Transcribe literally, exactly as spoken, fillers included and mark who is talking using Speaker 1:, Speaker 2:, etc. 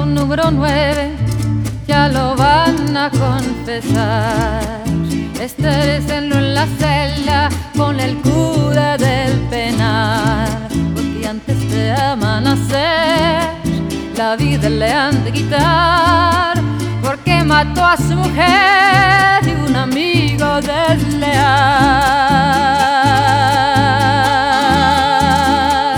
Speaker 1: número nueve ya lo van a confesar. Estéresenlo en la celda con el cura del penal, porque antes de amanecer la vida le han de quitar, porque mató a su mujer y un amigo desleal.